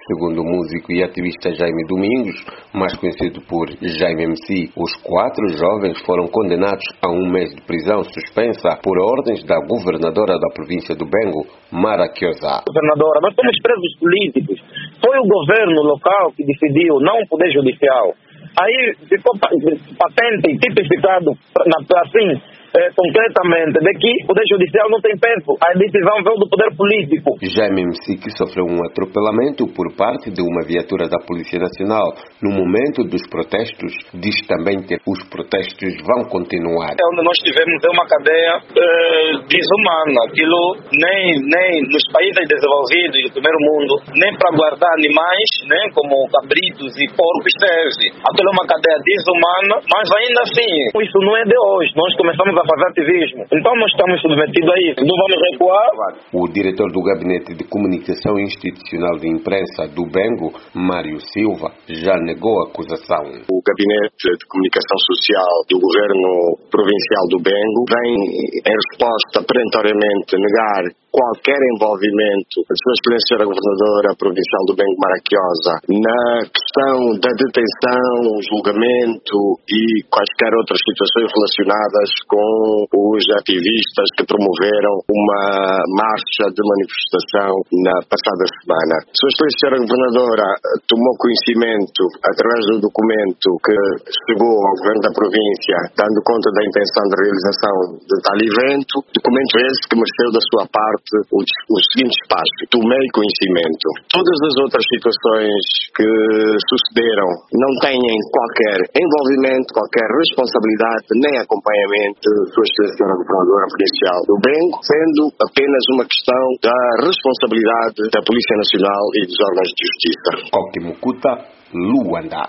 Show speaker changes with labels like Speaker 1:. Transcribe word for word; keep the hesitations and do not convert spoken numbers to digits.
Speaker 1: Segundo o músico e ativista Jaime Domingos, mais conhecido por Jaime M C, os quatro jovens foram condenados a um mês de prisão suspensa por ordens da governadora da província do Bengo, Mara Kioza.
Speaker 2: Governadora, nós somos presos políticos. Foi o governo local que decidiu, não o Poder Judicial. Aí ficou patente e tipificado assim, É, concretamente, de que o Poder Judicial não tem peso, a decisão veio do Poder Político.
Speaker 1: Jaime M C, que sofreu um atropelamento por parte de uma viatura da Polícia Nacional no momento dos protestos, diz também que os protestos vão continuar.
Speaker 2: É onde nós tivemos uma cadeia é, desumana, aquilo nem, nem nos países desenvolvidos do primeiro mundo, nem para guardar animais, né, como cabritos e porcos serve. Aquilo é uma cadeia desumana, mas ainda assim, isso não é de hoje, nós começamos a fazer ativismo. Então nós estamos submetidos a isso. Não vamos recuar.
Speaker 1: O diretor do Gabinete de Comunicação Institucional de Imprensa do Bengo, Mário Silva, já negou a acusação.
Speaker 3: O Gabinete de Comunicação Social do Governo Provincial do Bengo vem, em resposta, perentoriamente negar qualquer envolvimento da Sua Excelência Senhora Governadora Provincial do Bengo, Mara Kioza, na questão da detenção, julgamento e quaisquer outras situações relacionadas com os ativistas que promoveram uma marcha de manifestação na passada semana. Sua Excelência Senhora Governadora tomou conhecimento, através do documento que chegou ao Governo da Província, dando conta da intenção de realização de tal evento, documento esse que mereceu da sua parte o, o seguinte passo: tomei conhecimento. Todas as outras situações que sucederam não têm qualquer envolvimento, qualquer responsabilidade, nem acompanhamento da Sua Excelência Senhora Governadora Provincial do Bengo, sendo apenas uma questão da responsabilidade da Polícia Nacional e dos órgãos de justiça.
Speaker 1: Ótimo Cuta, Luanda.